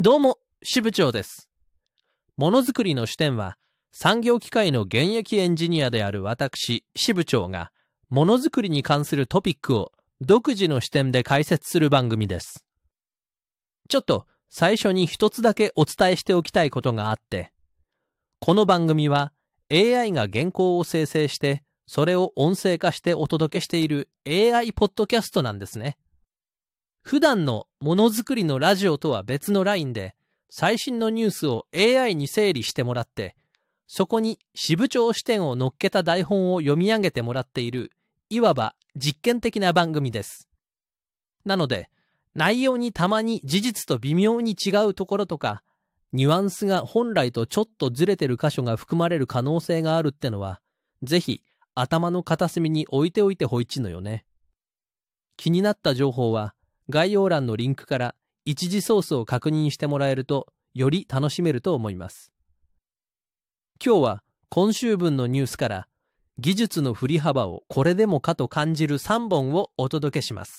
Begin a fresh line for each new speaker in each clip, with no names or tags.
どうも、支部長です。ものづくりの視点は、産業機械の現役エンジニアである私、支部長が、ものづくりに関するトピックを独自の視点で解説する番組です。ちょっと最初に一つだけお伝えしておきたいことがあって、この番組は AI が原稿を生成して、それを音声化してお届けしている AI ポッドキャストなんですね。普段のものづくりのラジオとは別のラインで、最新のニュースを AI に整理してもらって、そこに支部長視点を乗っけた台本を読み上げてもらっている、いわば実験的な番組です。なので、内容にたまに事実と微妙に違うところとか、ニュアンスが本来とちょっとずれてる箇所が含まれる可能性があるってのは、ぜひ頭の片隅に置いておいてほいちのよね。気になった情報は、概要欄のリンクから一時ソースを確認してもらえるとより楽しめると思います。今日は今週分のニュースから技術の振り幅をこれでもかと感じる3本をお届けします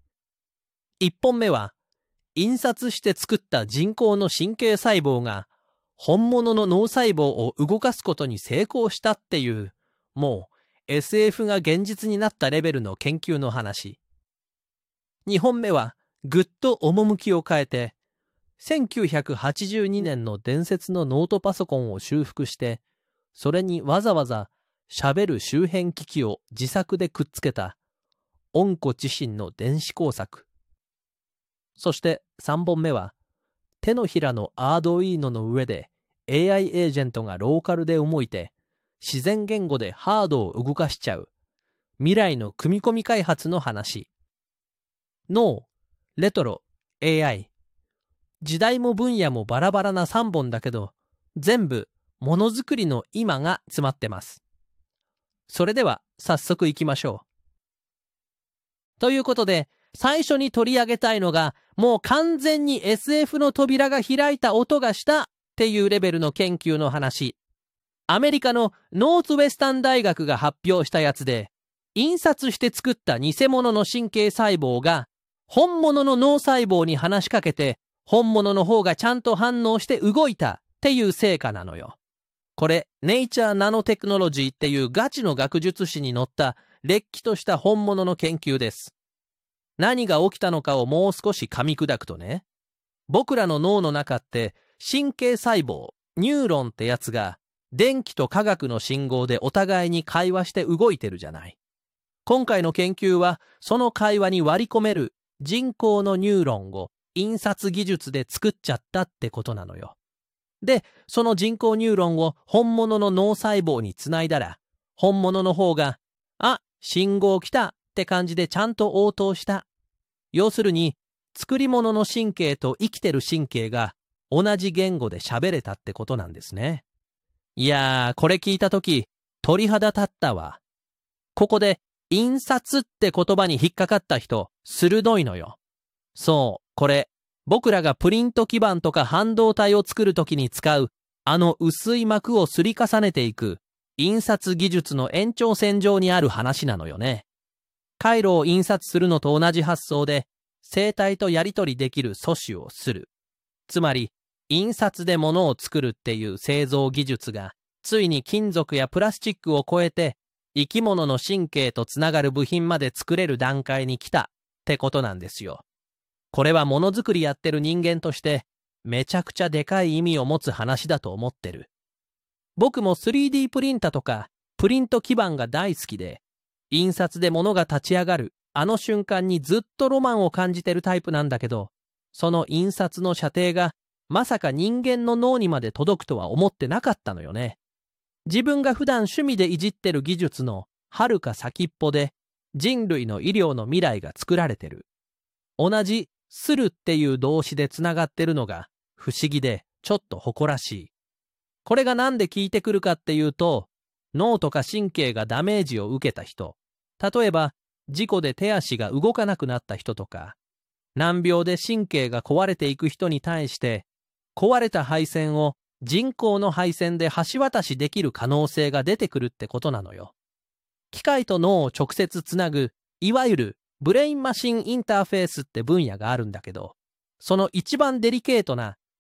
。1本目は印刷して作った人工の神経細胞が本物の脳細胞を動かすことに成功したっていう、もう SF が現実になったレベルの研究の話。2本目はぐっと趣を変えて、1982年の伝説のノートパソコンを修復して、それにわざわざ喋る周辺機器を自作でくっつけた、温故知新の電子工作。そして3本目は、手のひらのアードウィーノの上で AI エージェントがローカルで動いて、自然言語でハードを動かしちゃう、未来の組み込み開発の話。脳、レトロ、AI。時代も分野もバラバラな3本だけど、全部ものづくりの今が詰まってます。それでは早速行きましょう。ということで、最初に取り上げたいのが、もう完全に SF の扉が開いた音がしたっていうレベルの研究の話。アメリカのノースウェスタン大学が発表したやつで、印刷して作った偽物の神経細胞が、本物の脳細胞に話しかけて、本物の方がちゃんと反応して動いたっていう成果なのよ。これ、ネイチャーナノテクノロジーっていうガチの学術誌に載ったれっきとした本物の研究です。何が起きたのかをもう少し噛み砕くとね、僕らの脳の中って神経細胞、ニューロンってやつが電気と化学の信号でお互いに会話して動いてるじゃない。今回の研究はその会話に割り込める人工のニューロンを印刷技術で作っちゃったってことなのよ。で、その人工ニューロンを本物の脳細胞につないだら、本物の方が、あ、信号来たって感じでちゃんと応答した。要するに、作り物の神経と生きてる神経が同じ言語で喋れたってことなんですね。いやー、これ聞いたとき、鳥肌立ったわ。ここで、印刷って言葉に引っかかった人、鋭いのよ。そう、これ、僕らがプリント基板とか半導体を作るときに使う、あの薄い膜をすり重ねていく、印刷技術の延長線上にある話なのよね。回路を印刷するのと同じ発想で、生体とやり取りできる素子をする。つまり、印刷で物を作るっていう製造技術が、ついに金属やプラスチックを超えて、生き物の神経とつながる部品まで作れる段階に来たってことなんですよ。これはものづくりやってる人間としてめちゃくちゃでかい意味を持つ話だと思ってる。僕も 3D プリンタとかプリント基板が大好きで、印刷で物が立ち上がるあの瞬間にずっとロマンを感じてるタイプなんだけど、その印刷の射程がまさか人間の脳にまで届くとは思ってなかったのよね。自分が普段趣味でいじってる技術の遥か先っぽで人類の医療の未来が作られてる。同じするっていう動詞でつながってるのが不思議でちょっと誇らしい。これがなんで効いてくるかっていうと、脳とか神経がダメージを受けた人、例えば事故で手足が動かなくなった人とか、難病で神経が壊れていく人に対して、壊れた配線を人工の配線で橋渡しできる可能性が出てくるってことなのよ。機械と脳を直接つなぐ、いわゆるブレインマシンインターフェースって分野があるんだけど、その一番デリケートな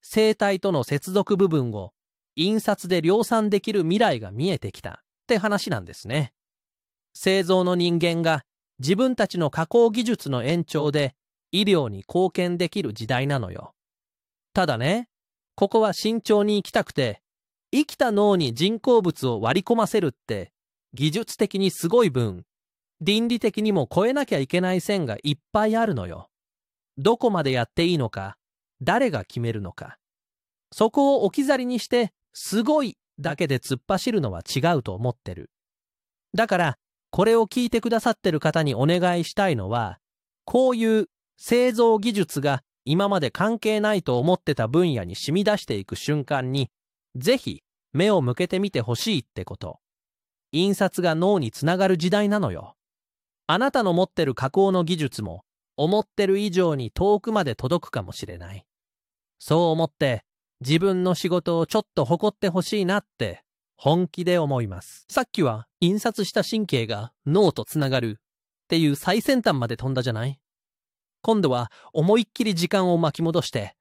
生体との接続部分を印刷で量産できる未来が見えてきたって話なんですね。製造の人間が自分たちの加工技術の延長で医療に貢献できる時代なのよ。ただね、ここは慎重に行きたくて、生きた脳に人工物を割り込ませるって技術的にすごい分、倫理的にも越えなきゃいけない線がいっぱいあるのよ。どこまでやっていいのか、誰が決めるのか。そこを置き去りにして、すごいだけで突っ走るのは違うと思ってる。だから、これを聞いてくださってる方にお願いしたいのは、こういう製造技術が今まで関係ないと思ってた分野に染み出していく瞬間に、ぜひ目を向けてみてほしいってこと。印刷が脳につながる時代なのよ。あなたの持ってる加工の技術も、思ってる以上に遠くまで届くかもしれない。そう思って、自分の仕事をちょっと誇ってほしいなって、本気で思います。さっきは印刷した神経が脳とつながるっていう最先端まで飛んだじゃない？今度は思いっきり時間を巻き戻して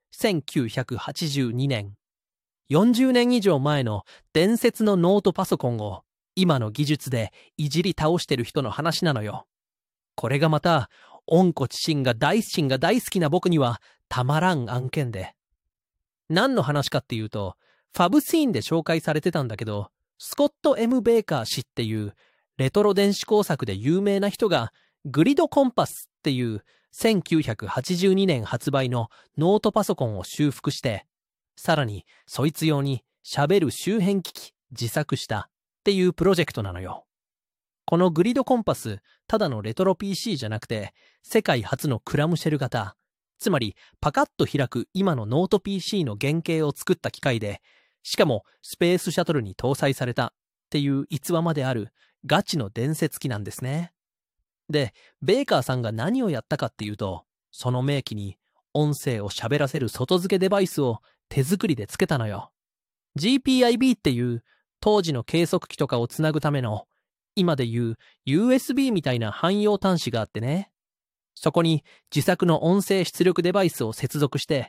1982年。40年以上前の伝説のノートパソコンを今の技術でいじり倒してる人の話なのよ。これがまた温故知新が大好きな僕にはたまらん案件で。何の話かっていうと、ファブシーンで紹介されてたんだけど、スコット・ M ・ベーカー氏っていうレトロ電子工作で有名な人がグリドコンパスっていう1982年発売のノートパソコンを修復して、さらにそいつ用に喋る周辺機器自作したっていうプロジェクトなのよ。このグリドコンパス、ただのレトロ PC じゃなくて、世界初のクラムシェル型、つまりパカッと開く今のノート PC の原型を作った機械で、しかもスペースシャトルに搭載されたっていう逸話まであるガチの伝説機なんですね。で、ベーカーさんが何をやったかっていうと、その名機に音声を喋らせる外付けデバイスを手作りでつけたのよ。GPIB っていう当時の計測器とかをつなぐための今で言う USB みたいな汎用端子があってね。そこに自作の音声出力デバイスを接続して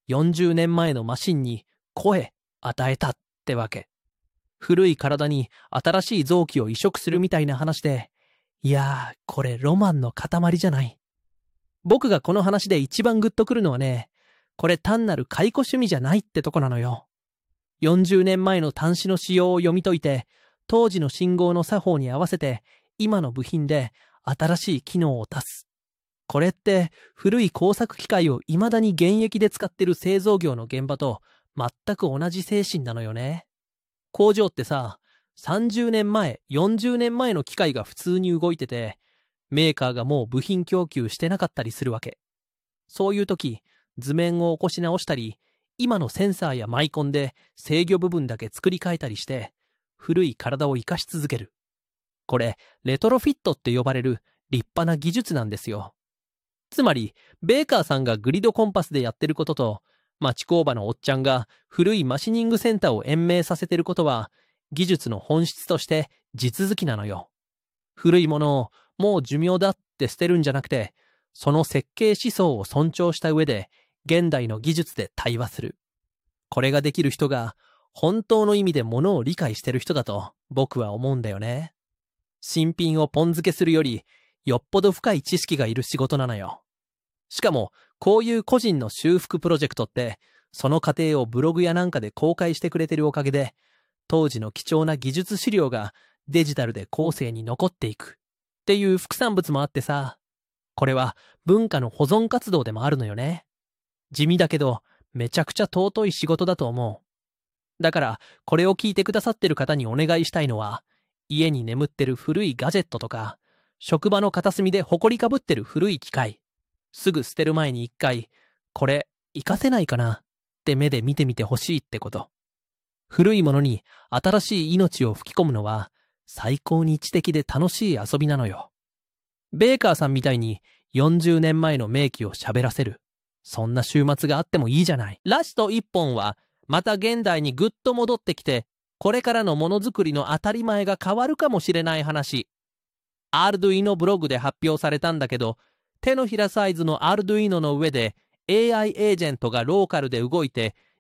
40年前のマシンに声与えたってわけ。古い体に新しい臓器を移植するみたいな話で、いやー、これロマンの塊じゃない。僕がこの話で一番グッとくるのはね、これ単なる解雇趣味じゃないってとこなのよ。40年前の端子の仕様を読み解いて、当時の信号の作法に合わせて今の部品で新しい機能を足す。これって古い工作機械を未だに現役で使ってる製造業の現場と全く同じ精神なのよね。工場ってさ、30年前、40年前の機械が普通に動いてて、メーカーがもう部品供給してなかったりするわけ。そういう時、図面を起こし直したり、今のセンサーやマイコンで制御部分だけ作り変えたりして、古い体を生かし続ける。これ、レトロフィットって呼ばれる立派な技術なんですよ。つまり、ベーカーさんがグリドコンパスでやってることと、町工場のおっちゃんが古いマシニングセンターを延命させてることは、技術の本質として地続きなのよ。古いものをもう寿命だって捨てるんじゃなくて、その設計思想を尊重した上で、現代の技術で対話する。これができる人が、本当の意味でものを理解してる人だと僕は思うんだよね。新品をポン付けするより、よっぽど深い知識がいる仕事なのよ。しかも、こういう個人の修復プロジェクトって、その過程をブログやなんかで公開してくれてるおかげで、当時の貴重な技術資料がデジタルで後世に残っていくっていう副産物もあってさ、これは文化の保存活動でもあるのよね。地味だけど、めちゃくちゃ尊い仕事だと思う。だから、これを聞いてくださってる方にお願いしたいのは、家に眠ってる古いガジェットとか、職場の片隅で埃かぶってる古い機械、すぐ捨てる前に一回、これ、活かせないかなって目で見てみてほしいってこと。古いものに新しい命を吹き込むのは、最高に知的で楽しい遊びなのよ。ベーカーさんみたいに40年前の名機を喋らせる。そんな週末があってもいいじゃない。ラスト1本は、また現代にぐっと戻ってきて、これからのものづくりの当たり前が変わるかもしれない話。アルドゥイノブログで発表されたんだけど、手のひらサイズのアルドゥイノの上で AI エージェントがローカルで動いて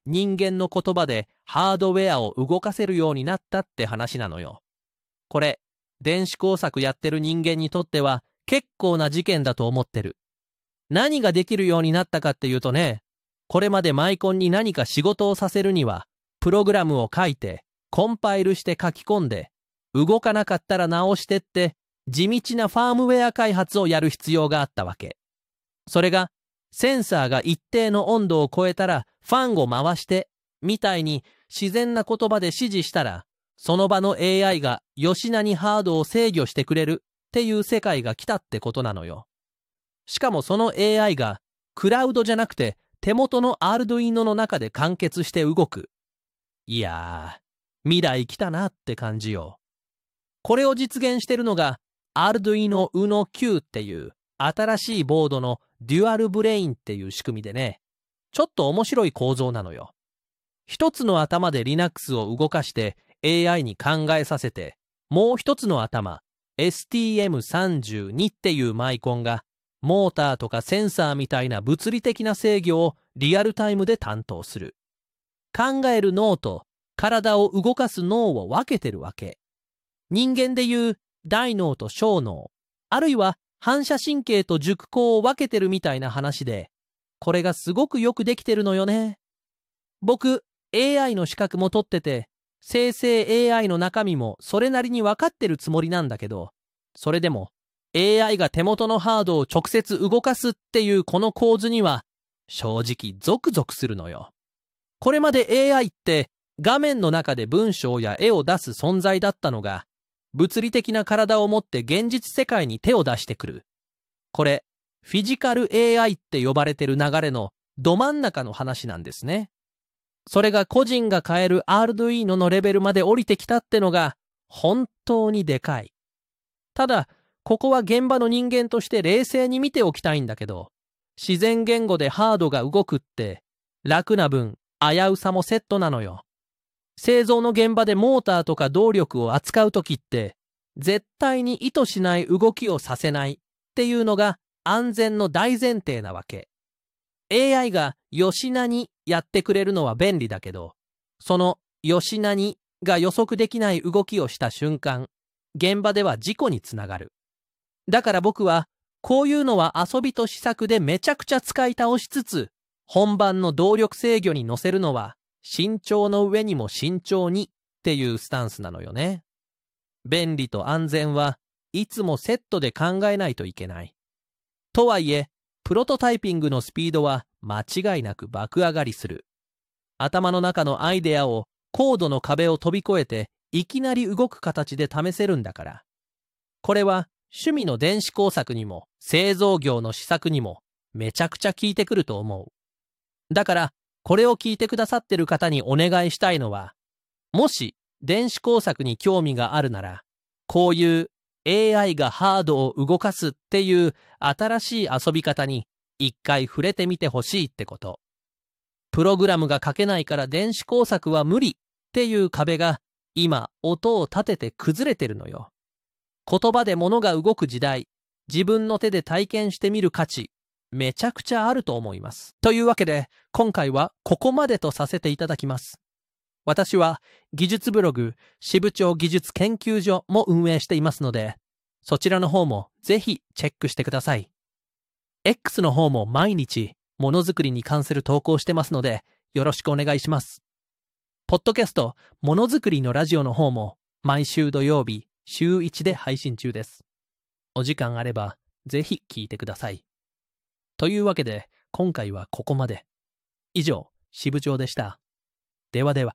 人間の言葉でハードウェアを動かせるようになったって話なのよ。これ、電子工作やってる人間にとっては結構な事件だと思ってる。何ができるようになったかっていうとね、これまでマイコンに何か仕事をさせるには、プログラムを書いて、コンパイルして書き込んで、動かなかったら直してって、地道なファームウェア開発をやる必要があったわけ。それが、センサーが一定の温度を超えたらファンを回して、みたいに自然な言葉で指示したら、その場の AI が吉名にハードを制御してくれるっていう世界が来たってことなのよ。しかもその AI がクラウドじゃなくて手元の Arduino の中で完結して動く。いやー、未来来たなって感じよ。これを実現してるのが Arduino Uno Q っていう新しいボードのデュアルブレインっていう仕組みでね、ちょっと面白い構造なのよ。一つの頭で Linux を動かして AI に考えさせて、もう一つの頭、STM32 っていうマイコンが、モーターとかセンサーみたいな物理的な制御をリアルタイムで担当する。考える脳と体を動かす脳を分けてるわけ。人間でいう大脳と小脳、あるいは反射神経と熟考を分けてるみたいな話で、これがすごくよくできてるのよね。僕、AI の資格も取ってて、生成 AI の中身もそれなりに分かってるつもりなんだけど、それでも AI が手元のハードを直接動かすっていうこの構図には、正直ゾクゾクするのよ。これまで AI って画面の中で文章や絵を出す存在だったのが、物理的な体を持って現実世界に手を出してくる。これ、フィジカル AI って呼ばれてる流れのど真ん中の話なんですね。それが個人が買える Arduino のレベルまで降りてきたってのが本当にでかい。ただ、ここは現場の人間として冷静に見ておきたいんだけど、自然言語でハードが動くって楽な分危うさもセットなのよ。製造の現場でモーターとか動力を扱うときって絶対に意図しない動きをさせないっていうのが安全の大前提なわけ。AI が吉名にやってくれるのは便利だけど、その吉名にが予測できない動きをした瞬間、現場では事故につながる。だから僕はこういうのは遊びと施策でめちゃくちゃ使い倒しつつ、本番の動力制御に乗せるのは慎重の上にも慎重にっていうスタンスなのよね。便利と安全はいつもセットで考えないといけない。とはいえ、プロトタイピングのスピードは間違いなく爆上がりする。頭の中のアイデアをコードの壁を飛び越えていきなり動く形で試せるんだから。これは趣味の電子工作にも製造業の施策にもめちゃくちゃ効いてくると思う。だからこれを聞いてくださってる方にお願いしたいのは、もし電子工作に興味があるなら、こういう AI がハードを動かすっていう新しい遊び方に一回触れてみてほしいってこと。プログラムが書けないから電子工作は無理っていう壁が今音を立てて崩れてるのよ。言葉で物が動く時代、自分の手で体験してみる価値、めちゃくちゃあると思います。というわけで、今回はここまでとさせていただきます。私は技術ブログ、支部長技術研究所も運営していますので、そちらの方もぜひチェックしてください。X の方も毎日ものづくりに関する投稿してますので、よろしくお願いします。ポッドキャスト、ものづくりのラジオの方も毎週土曜日、週1で配信中です。お時間あればぜひ聞いてください。というわけで、今回はここまで。以上、支部長でした。ではでは。